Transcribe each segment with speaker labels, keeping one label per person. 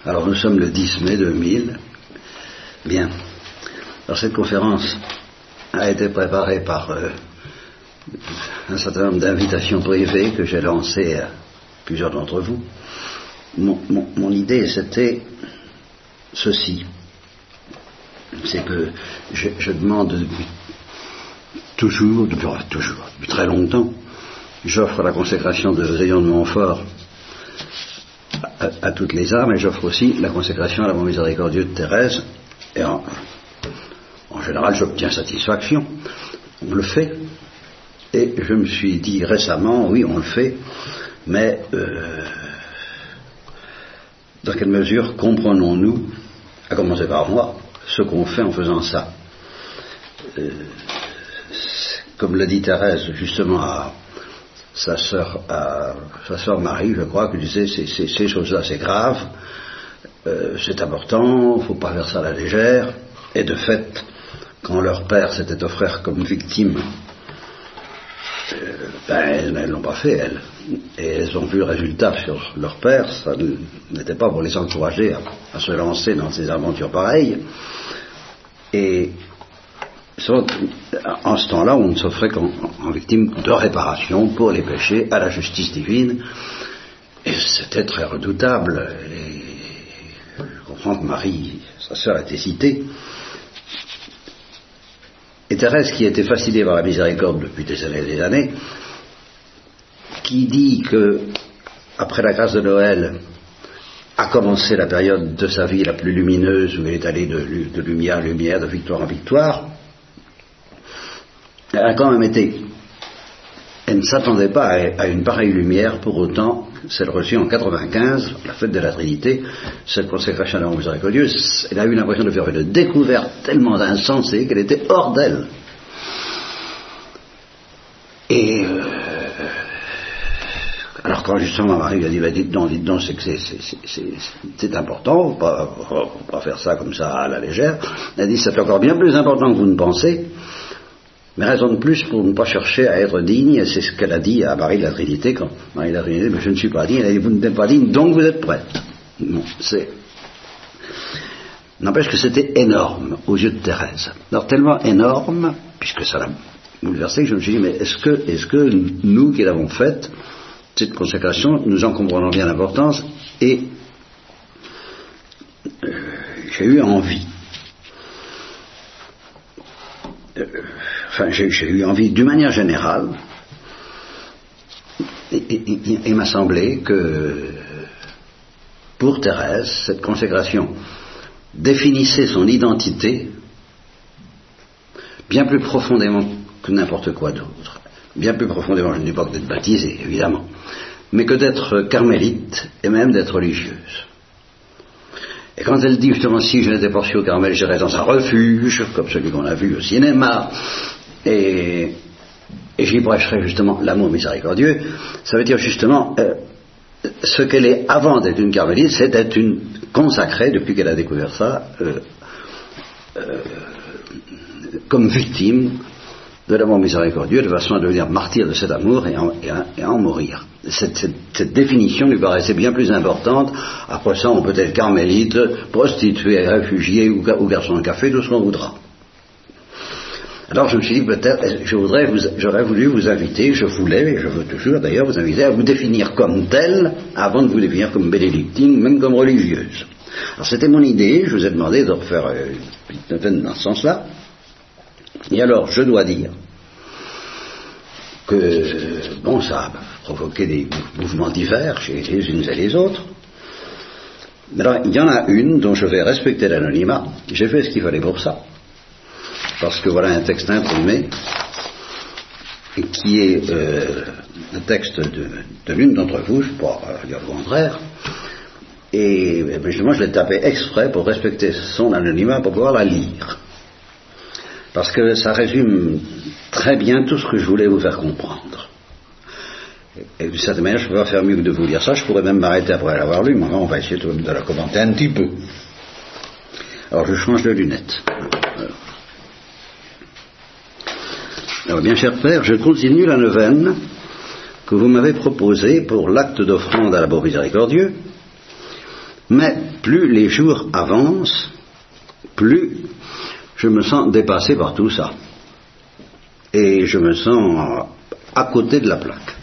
Speaker 1: Alors nous sommes le 10 mai 2000. Bien. Alors cette conférence a été préparée par un certain nombre d'invitations privées que j'ai lancées à plusieurs d'entre vous. Mon idée c'était ceci. C'est que je demande depuis très longtemps, j'offre la consécration de Zéon de Montfort à toutes les âmes, et j'offre aussi la consécration à l'amour miséricordieux de Thérèse, et en général j'obtiens satisfaction. On le fait, et je me suis dit récemment, oui on le fait, mais dans quelle mesure comprenons-nous, à commencer par moi, ce qu'on fait en faisant ça? Comme l'a dit Thérèse justement à sa sœur Marie, je crois, qui disait ces choses-là c'est grave, c'est important, il ne faut pas faire ça à la légère. Et de fait, quand leur père s'était offert comme victime, elles ne l'ont pas fait, elles. Et elles ont vu le résultat sur leur père. Ça n'était pas pour les encourager à se lancer dans ces aventures pareilles. Et en ce temps-là, on ne s'offrait qu'en victime de réparation pour les péchés à la justice divine. Et c'était très redoutable. Et je comprends que Marie, sa sœur, était citée. Et Thérèse, qui était fascinée par la miséricorde depuis des années et des années, qui dit que, après la grâce de Noël, a commencé la période de sa vie la plus lumineuse, où elle est allée de lumière en lumière, de victoire en victoire, elle a quand même été, elle ne s'attendait pas à une pareille lumière, pour autant, celle reçue en 95, la fête de la Trinité, cette consécration à l'amour miséricordieux, elle a eu l'impression de faire une découverte tellement insensée qu'elle était hors d'elle. Et alors quand justement Marie lui a dit, bah, dites donc, c'est que c'est important, faut pas faire ça comme ça à la légère, elle a dit, c'est encore bien plus important que vous ne pensez, mais raison de plus pour ne pas chercher à être digne, et c'est ce qu'elle a dit à Marie de la Trinité, quand Marie de la Trinité, mais je ne suis pas digne, elle a dit, vous n'êtes pas digne, donc vous êtes prête. Bon, n'empêche que c'était énorme aux yeux de Thérèse. Alors tellement énorme, puisque ça l'a bouleversé, que je me suis dit, mais est-ce que nous qui l'avons faite, cette consécration, nous en comprenons bien l'importance, et j'ai eu envie. J'ai eu envie, d'une manière générale, et il m'a semblé que pour Thérèse, cette consécration définissait son identité bien plus profondément que n'importe quoi d'autre. Bien plus profondément, je ne dis pas que d'être baptisée, évidemment, mais que d'être carmélite et même d'être religieuse. Et quand elle dit justement, si je n'étais pas reçue au Carmel, j'irais dans un refuge, comme celui qu'on a vu au cinéma, et j'y prêcherais justement l'amour miséricordieux, ça veut dire justement, ce qu'elle est avant d'être une carmélite, c'est d'être une consacrée, depuis qu'elle a découvert ça, comme victime de l'amour miséricordieux, de façon à devenir martyr de cet amour et à en mourir. Cette définition lui paraissait bien plus importante. Après ça, on peut être carmélite, prostituée, réfugié ou garçon de café, tout ce qu'on voudra. Alors je me suis dit, peut-être, j'aurais voulu vous inviter, je voulais, et je veux toujours d'ailleurs vous inviter à vous définir comme telle, avant de vous définir comme bénédictine, même comme religieuse. Alors c'était mon idée, je vous ai demandé de refaire une petite nouvelle dans ce sens-là. Et alors, je dois dire que, bon, ça a provoqué des mouvements divers chez les unes et les autres. Alors, il y en a une dont je vais respecter l'anonymat. J'ai fait ce qu'il fallait pour ça. Parce que voilà un texte imprimé qui est un texte de l'une d'entre vous, je ne peux pas dire le contraire. Et justement, je l'ai tapé exprès pour respecter son anonymat pour pouvoir la lire. Parce que ça résume très bien tout ce que je voulais vous faire comprendre. Et de cette manière, je ne peux pas faire mieux que de vous lire ça. Je pourrais même m'arrêter après l'avoir lu, mais on va essayer de la commenter un petit peu. Alors, je change de lunettes. Alors, bien cher Père, je continue la neuvaine que vous m'avez proposée pour l'acte d'offrande à l'amour miséricordieux, Mais plus les jours avancent, plus je me sens dépassé par tout ça. Et je me sens à côté de la plaque.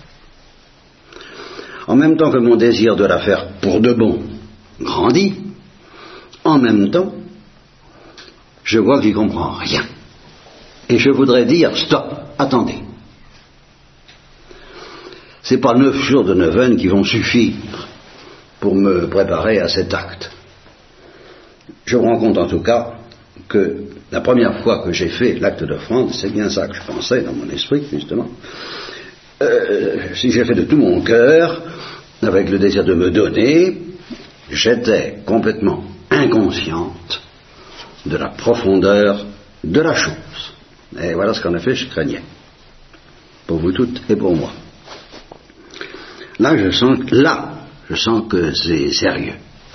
Speaker 1: En même temps que mon désir de la faire pour de bon grandit, en même temps, je vois qu'il ne comprend rien. Et je voudrais dire, stop, attendez. Ce n'est pas 9 jours de neuvaine qui vont suffire pour me préparer à cet acte. Je me rends compte en tout cas que la première fois que j'ai fait l'acte d'offrande, c'est bien ça que je pensais dans mon esprit, justement, si j'ai fait de tout mon cœur, avec le désir de me donner, j'étais complètement inconsciente de la profondeur de la chose. Et voilà ce qu'en effet je craignais, pour vous toutes et pour moi. Là, je sens que c'est sérieux.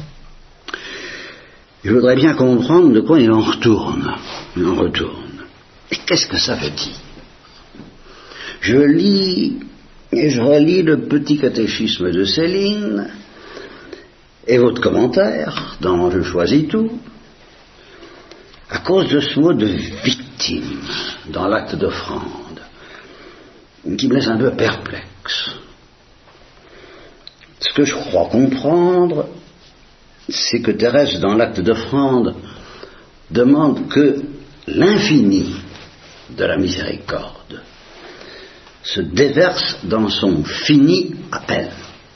Speaker 1: Je voudrais bien comprendre de quoi il en retourne. Et qu'est-ce que ça veut dire? Je lis et je relis le petit catéchisme de Céline et votre commentaire dans Je choisis tout, à cause de ce mot de victime dans l'acte d'offrande, qui me laisse un peu perplexe. Ce que je crois comprendre, c'est que Thérèse, dans l'acte d'offrande, demande que l'infini de la miséricorde se déverse dans son fini à elle,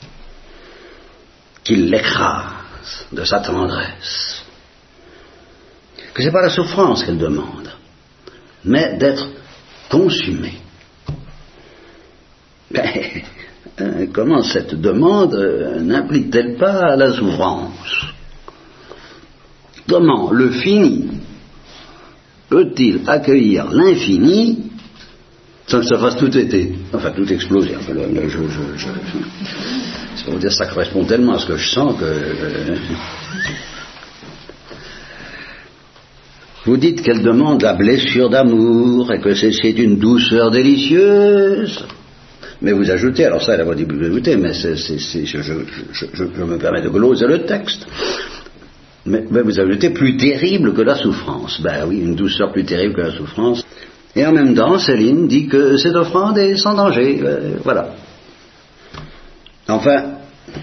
Speaker 1: qu'il l'écrase de sa tendresse, que ce n'est pas la souffrance qu'elle demande, mais d'être consumée. Mais comment cette demande n'implique-t-elle pas la souffrance? Comment le fini peut-il accueillir l'infini sans que ça fasse tout été, enfin tout exploser? Enfin, c'est pour dire, ça correspond tellement à ce que je sens que... Vous dites qu'elle demande la blessure d'amour et que c'est une douceur délicieuse. Mais vous ajoutez, alors ça elle a pas dit vous ajoutez, mais je me permets de gloser le texte, mais vous ajoutez plus terrible que la souffrance. Ben oui, une douceur plus terrible que la souffrance. Et en même temps, Céline dit que cette offrande est sans danger. Voilà. Enfin,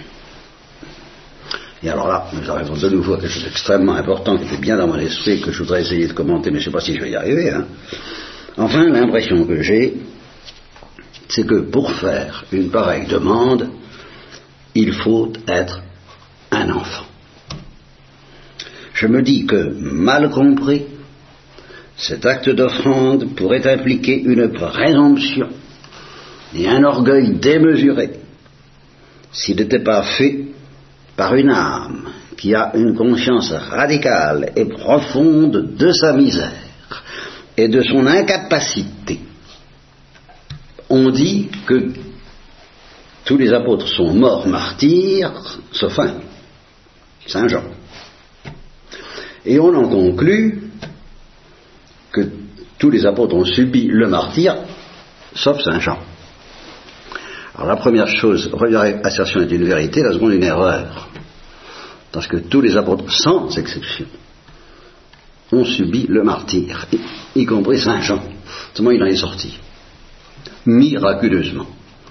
Speaker 1: et alors là, nous arrivons de nouveau à quelque chose d'extrêmement important qui était bien dans mon esprit, que je voudrais essayer de commenter, mais je ne sais pas si je vais y arriver. Enfin, l'impression que j'ai, c'est que pour faire une pareille demande, il faut être un enfant. Je me dis que, mal compris, cet acte d'offrande pourrait impliquer une présomption et un orgueil démesuré s'il n'était pas fait par une âme qui a une conscience radicale et profonde de sa misère et de son incapacité. On dit que tous les apôtres sont morts martyrs, sauf un, Saint Jean. Et on en conclut que tous les apôtres ont subi le martyre, sauf Saint Jean. Alors la première chose, la première assertion est une vérité, la seconde une erreur. Parce que tous les apôtres, sans exception, ont subi le martyre, y compris Saint Jean. Seulement il en est sorti. Miraculeusement.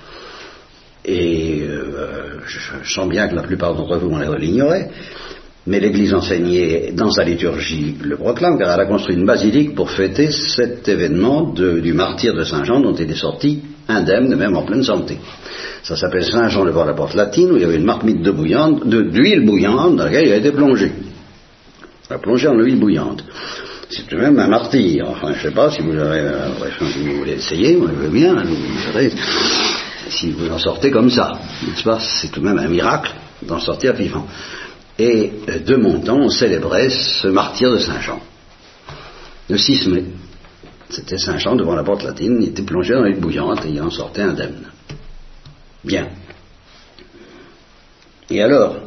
Speaker 1: Et je sens bien que la plupart d'entre vous l'ignoraient, mais l'Église enseignée dans sa liturgie le proclame, car elle a construit une basilique pour fêter cet événement du martyre de Saint Jean, dont il est sorti indemne, même en pleine santé. Ça s'appelle Saint Jean devant la porte latine, où il y avait une marmite d'huile bouillante dans laquelle il a été plongé. Il a plongé en huile bouillante. C'est tout de même un martyr. Enfin, je ne sais pas si vous voulez essayer, moi je veux bien, vous verrez, si vous en sortez comme ça, n'est-ce pas? C'est tout de même un miracle d'en sortir vivant. Et de mon temps, on célébrait ce martyr de Saint Jean. Le 6 mai. C'était Saint Jean devant la porte latine, il était plongé dans l'huile bouillante et il en sortait indemne. Bien. Et alors,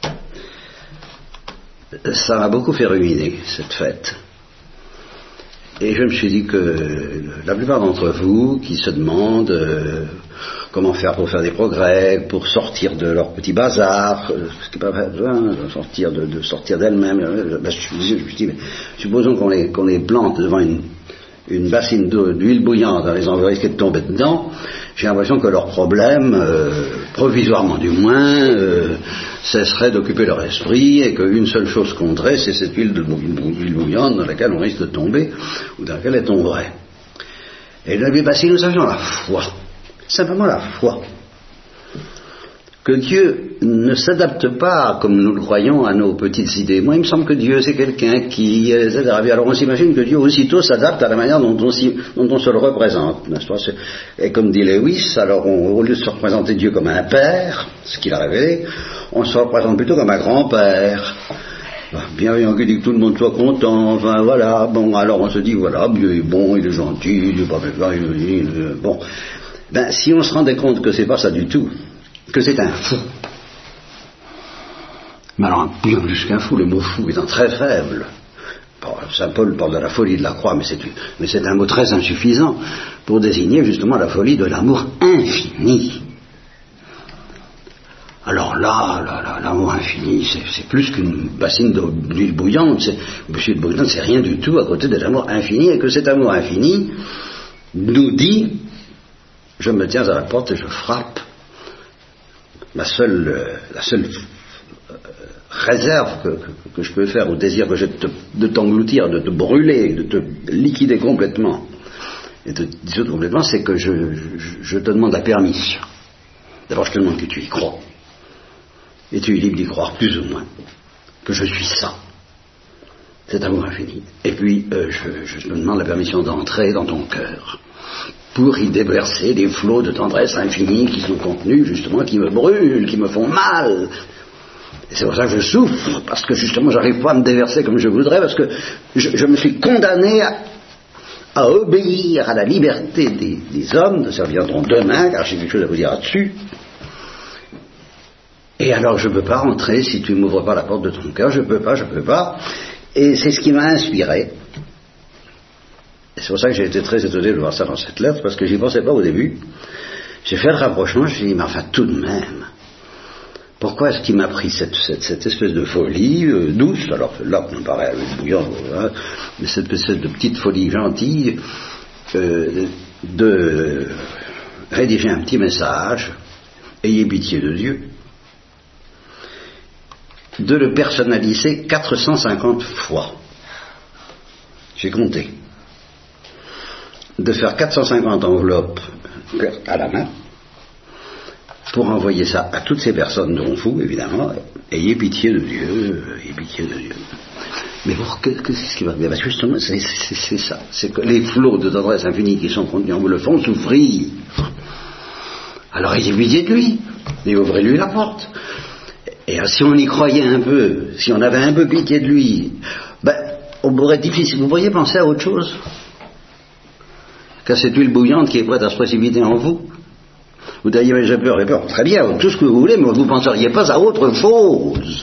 Speaker 1: ça m'a beaucoup fait ruminer, cette fête. Et je me suis dit que la plupart d'entre vous qui se demandent comment faire pour faire des progrès, pour sortir de leur petit bazar, ce qui n'est pas besoin de sortir d'elles-mêmes, je me suis dit, mais supposons qu'on les plante devant une bassine d'huile bouillante, on les en risquer de tomber dedans, j'ai l'impression que leur problème, provisoirement du moins, cesserait d'occuper leur esprit et qu'une seule chose compterait, c'est cette huile bouillante dans laquelle on risque de tomber ou dans laquelle elle tomberait. Et je lui ai dit, si nous avions la foi, simplement la foi, que Dieu ne s'adapte pas, comme nous le croyons, à nos petites idées. Moi, il me semble que Dieu, c'est quelqu'un qui... Alors on s'imagine que Dieu aussitôt s'adapte à la manière dont on se le représente, n'est-ce pas ? Et comme dit Lewis, alors au lieu de se représenter Dieu comme un père, ce qu'il a révélé, on se représente plutôt comme un grand-père. Bienveillant, qui dit que tout le monde soit content, enfin voilà, bon, alors on se dit, voilà, Dieu est bon, il est gentil, il est pas bon. Ben, si on se rendait compte que c'est pas ça du tout, que c'est un fou. Mais alors, bien plus qu'un fou, le mot fou étant très faible. Bon, Saint Paul parle de la folie de la croix, mais c'est un mot très insuffisant pour désigner justement la folie de l'amour infini. Alors là, l'amour infini, c'est plus qu'une bassine d'huile bouillante, c'est rien du tout à côté de l'amour infini, et que cet amour infini nous dit, je me tiens à la porte et je frappe. La seule réserve que je peux faire au désir que j'ai de t'engloutir, de te brûler, de te liquider complètement et de te dissoudre complètement, c'est que je te demande la permission. D'abord, je te demande que tu y crois. Et tu es libre d'y croire, plus ou moins, que je suis ça. Cet amour infini. Et puis, je te demande la permission d'entrer dans ton cœur pour y déverser des flots de tendresse infinie qui sont contenus, justement, qui me brûlent, qui me font mal. Et c'est pour ça que je souffre, parce que justement, j'arrive pas à me déverser comme je voudrais, parce que je me suis condamné à obéir à la liberté des hommes, de servir dont demain, car j'ai quelque chose à vous dire là-dessus. Et alors, je ne peux pas rentrer si tu ne m'ouvres pas la porte de ton cœur, je peux pas. Et c'est ce qui m'a inspiré. Et c'est pour ça que j'ai été très étonné de voir ça dans cette lettre, parce que j'y pensais pas au début. J'ai fait le rapprochement, je me suis dit, mais enfin, tout de même, pourquoi est-ce qu'il m'a pris cette espèce de folie douce, alors là, on me paraît bouillant, hein, mais cette espèce de petite folie gentille, de rédiger un petit message, ayez pitié de Dieu, de le personnaliser 450 fois. J'ai compté. De faire 450 enveloppes à la main pour envoyer ça à toutes ces personnes dont vous, évidemment, ayez pitié de Dieu, ayez pitié de Dieu. Mais qu'est-ce qui va bien ? Parce que justement, c'est ça. C'est que les flots de tendresse infinie qui sont contenus en vous le font souffrir. Alors ayez pitié de lui et ouvrez-lui la porte. Et si on y croyait un peu, si on avait un peu pitié de lui, on pourrait difficile. Vous pourriez penser à autre chose qu'à cette huile bouillante qui est prête à se précipiter en vous. Vous diriez, mais j'ai peur. Très bien, tout ce que vous voulez, mais vous ne penseriez pas à autre chose.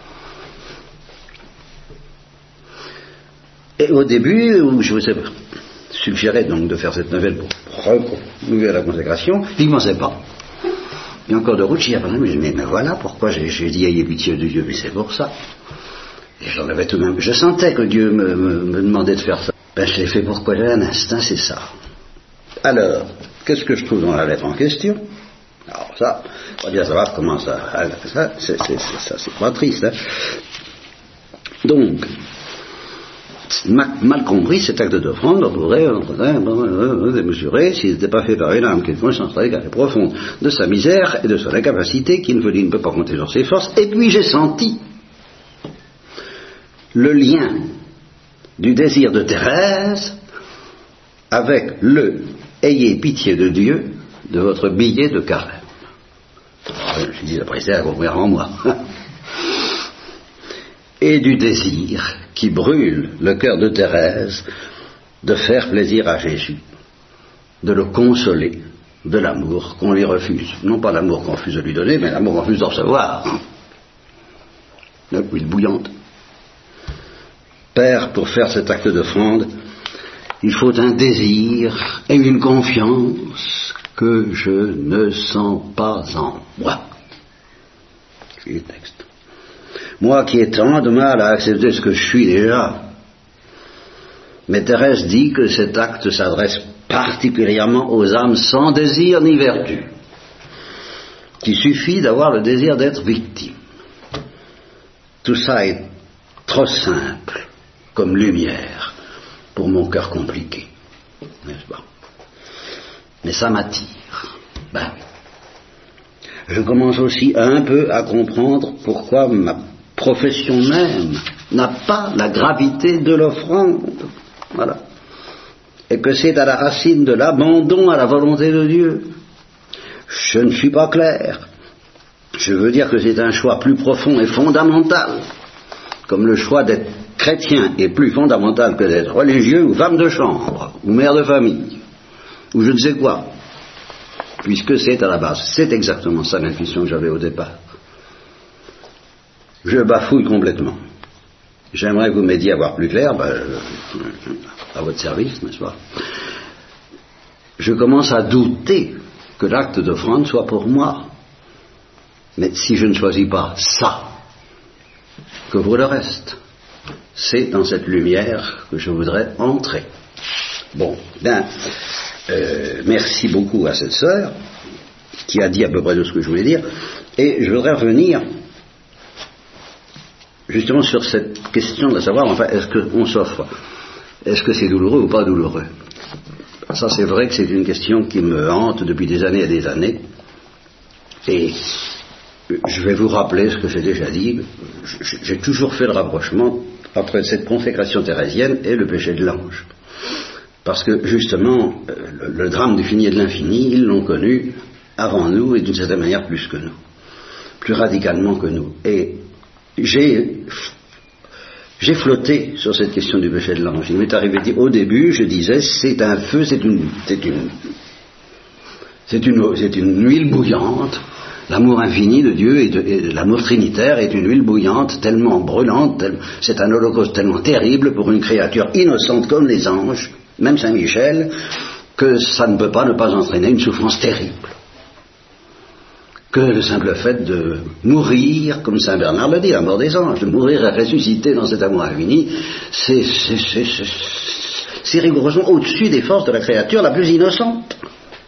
Speaker 1: Et au début, où je vous ai suggéré donc de faire cette nouvelle pour renouveler la consécration, je n'y pensais pas. Et encore de route, j'y ai pensé, mais voilà pourquoi j'ai dit ayez pitié de Dieu, mais c'est pour ça. Et j'en avais tout de même. Je sentais que Dieu me demandait de faire ça. Je l'ai fait pourquoi j'ai un instinct, c'est ça. Alors, qu'est-ce que je trouve dans la lettre en question ? Alors ça, on va bien savoir comment ça c'est pas triste. Hein. Donc, mal compris, cet acte d'offrande pourrait démesurer s'il n'était pas fait par une âme qui est concentrée car elle est profonde de sa misère et de son incapacité, qui ne peut pas compter sur ses forces. Et puis j'ai senti le lien du désir de Thérèse avec le « ayez pitié de Dieu » de votre billet de carême. Je me suis dit, après ça, à comprendre en moi. Et du désir qui brûle le cœur de Thérèse de faire plaisir à Jésus, de le consoler de l'amour qu'on lui refuse. Non pas l'amour qu'on refuse de lui donner, mais l'amour qu'on refuse de recevoir. L'huile bouillante. Père, pour faire cet acte d'offrande, Il faut un désir et une confiance que je ne sens pas en moi. C'est le texte. Moi qui ai tant de mal à accepter ce que je suis déjà. Mais Thérèse dit que cet acte s'adresse particulièrement aux âmes sans désir ni vertu, qu'il suffit d'avoir le désir d'être victime. Tout ça est trop simple comme lumière pour mon cœur compliqué, n'est-ce pas? Mais ça m'attire. Ben oui. Je commence aussi un peu à comprendre pourquoi ma profession même n'a pas la gravité de l'offrande. Voilà. Et que c'est à la racine de l'abandon à la volonté de Dieu. Je ne suis pas clair. Je veux dire que c'est un choix plus profond et fondamental, comme le choix d'être chrétien est plus fondamental que d'être religieux ou femme de chambre, ou mère de famille, ou je ne sais quoi, puisque c'est à la base. C'est exactement ça l'intuition que j'avais au départ. Je bafouille complètement. J'aimerais que vous m'aidiez à voir plus clair, à votre service, n'est-ce pas? Je commence à douter que l'acte d'offrande soit pour moi. Mais si je ne choisis pas ça, que pour le reste, c'est dans cette lumière que je voudrais entrer. Bon, bien, merci beaucoup à cette sœur qui a dit à peu près tout ce que je voulais dire, et je voudrais revenir justement sur cette question de savoir, enfin, est-ce qu'on s'offre? Est-ce que c'est douloureux ou pas douloureux? Ça, c'est vrai que c'est une question qui me hante depuis des années et des années, et je vais vous rappeler ce que j'ai déjà dit. J'ai toujours fait le rapprochement entre cette consécration thérésienne et le péché de l'ange. Parce que, justement, le drame du fini et de l'infini, ils l'ont connu avant nous et d'une certaine manière plus que nous. Plus radicalement que nous. Et j'ai flotté sur cette question du péché de l'ange. Il m'est arrivé, au début, je disais, c'est un feu, c'est une huile bouillante. L'amour infini de Dieu et l'amour trinitaire est une huile bouillante, tellement brûlante, c'est un holocauste tellement terrible pour une créature innocente comme les anges, même Saint Michel, que ça ne peut pas ne pas entraîner une souffrance terrible. Que le simple fait de mourir, comme Saint Bernard le dit, la mort des anges, de mourir et ressusciter dans cet amour infini, c'est rigoureusement au-dessus des forces de la créature la plus innocente.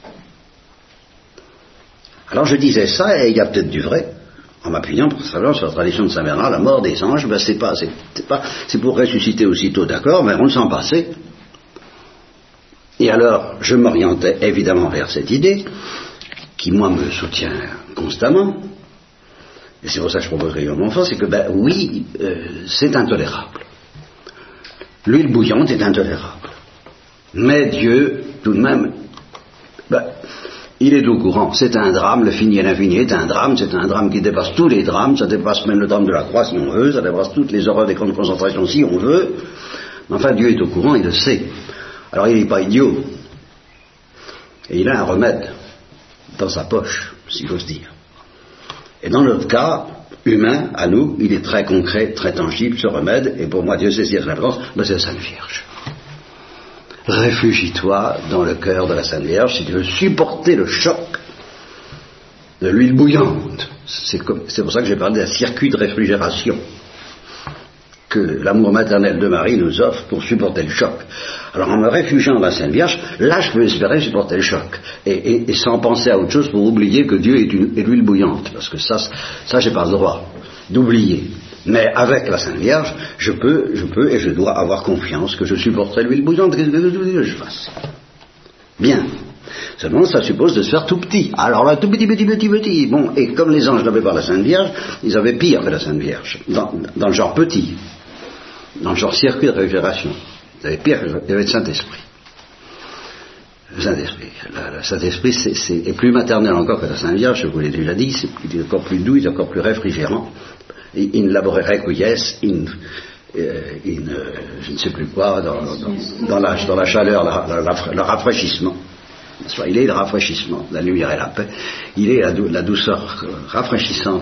Speaker 1: Alors je disais ça, et il y a peut-être du vrai, en m'appuyant sur la tradition de Saint Bernard, la mort des anges, c'est pour ressusciter aussitôt, d'accord, mais on le sent passer. Et alors, je m'orientais évidemment vers cette idée, qui moi me soutient constamment, et c'est pour ça que je propose régulièrement fort, c'est que, oui, c'est intolérable. L'huile bouillante est intolérable. Mais Dieu, tout de même, il est au courant, c'est un drame, le fini et l'infini est un drame, c'est un drame qui dépasse tous les drames, ça dépasse même le drame de la croix si on veut, ça dépasse toutes les horreurs des camps de concentration si on veut, mais enfin Dieu est au courant, il le sait. Alors il n'est pas idiot, et il a un remède dans sa poche, si j'ose dire. Et dans notre cas, humain, à nous, il est très concret, très tangible ce remède, et pour moi Dieu sait la référence, c'est la Sainte Vierge. Réfugie-toi dans le cœur de la Sainte Vierge si tu veux supporter le choc de l'huile bouillante. C'est pour ça que j'ai parlé d'un circuit de réfrigération que l'amour maternel de Marie nous offre pour supporter le choc. Alors en me réfugiant dans la Sainte Vierge, là je peux espérer supporter le choc et sans penser à autre chose pour oublier que Dieu est l'huile bouillante, parce que ça j'ai pas le droit d'oublier. Mais avec la Sainte Vierge, je peux et je dois avoir confiance que je supporterai l'huile bouillante. Qu'est-ce que je fasse? Bien. Seulement, ça suppose de se faire tout petit. Alors là, tout petit. Bon, et comme les anges n'avaient pas la Sainte Vierge, ils avaient pire que la Sainte Vierge, dans le genre petit, dans le genre circuit de réfrigération. Ils avaient pire, il y avait le Saint-Esprit. Le Saint-Esprit. Le Saint-Esprit est plus maternel encore que la Sainte Vierge, je vous l'ai déjà dit, il est encore plus doux, il est encore plus réfrigérant. In labore requies, je ne sais plus quoi, dans la chaleur, le rafraîchissement. Il est le rafraîchissement, la lumière et la paix. Il est la douceur rafraîchissante,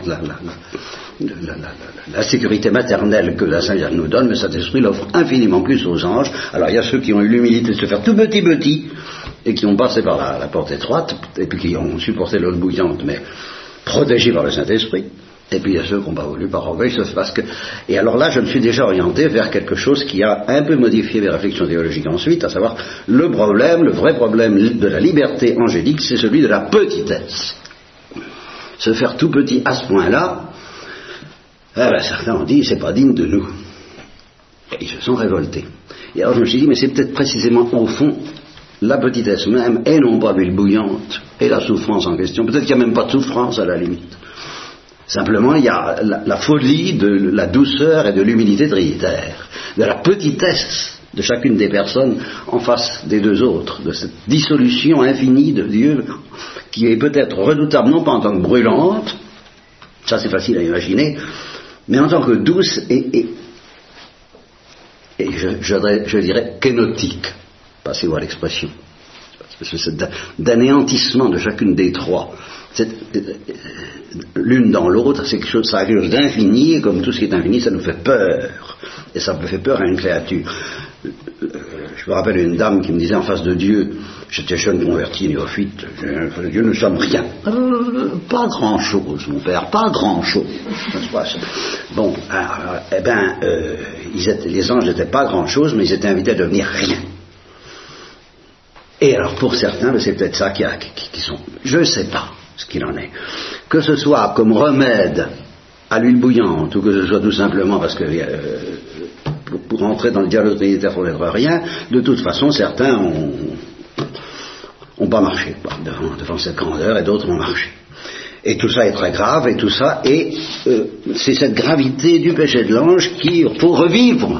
Speaker 1: la sécurité maternelle que la Sainte Vierge nous donne, mais le Saint-Esprit l'offre infiniment plus aux anges. Alors il y a ceux qui ont eu l'humilité de se faire tout petit, et qui ont passé par la porte étroite, et puis qui ont supporté l'eau bouillante, mais protégés par le Saint-Esprit. Et puis il y a ceux qui n'ont pas voulu par orgueil, parce que... Et alors là, je me suis déjà orienté vers quelque chose qui a un peu modifié mes réflexions théologiques ensuite, à savoir le vrai problème de la liberté angélique, c'est celui de la petitesse. Se faire tout petit à ce point-là, certains ont dit, c'est pas digne de nous. Et ils se sont révoltés. Et alors je me suis dit, mais c'est peut-être précisément au fond la petitesse même, et non pas l'huile bouillante, et la souffrance en question. Peut-être qu'il n'y a même pas de souffrance à la limite. Simplement, il y a la folie de la douceur et de l'humilité trinitaire, de la petitesse de chacune des personnes en face des deux autres, de cette dissolution infinie de Dieu, qui est peut-être redoutable, non pas en tant que brûlante, ça c'est facile à imaginer, mais en tant que douce et je dirais kénotique, passez-vous à l'expression, c'est d'anéantissement de chacune des trois. L'une dans l'autre, c'est quelque chose d'infini, et comme tout ce qui est infini, ça nous fait peur. Et ça me fait peur à une créature. Je me rappelle une dame qui me disait en face de Dieu, j'étais jeune converti, néophyte, en face de Dieu, nous sommes rien. Pas grand-chose, mon père, pas grand-chose. Bon, les anges n'étaient pas grand-chose, mais ils étaient invités à devenir rien. Et alors pour certains, c'est peut-être ça qui sont... Je ne sais pas ce qu'il en est. Que ce soit comme remède à l'huile bouillante, ou que ce soit tout simplement parce que pour entrer dans le dialogue trinitaire, il faut n'être rien, de toute façon, certains ont pas marché devant cette grandeur, et d'autres ont marché. Et tout ça est très grave, et tout ça, et c'est cette gravité du péché de l'ange qu'il faut revivre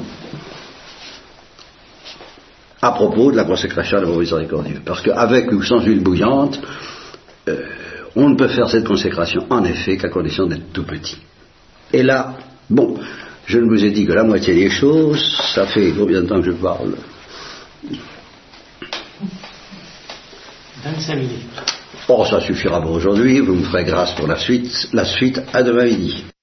Speaker 1: à propos de la consécration de l'amour miséricordieux. Parce qu'avec ou sans huile bouillante, on ne peut faire cette consécration, en effet, qu'à condition d'être tout petit. Et là, bon, je ne vous ai dit que la moitié des choses, ça fait combien de temps que je parle?
Speaker 2: 25 minutes.
Speaker 1: Oh, ça suffira pour aujourd'hui, vous me ferez grâce pour la suite à demain midi.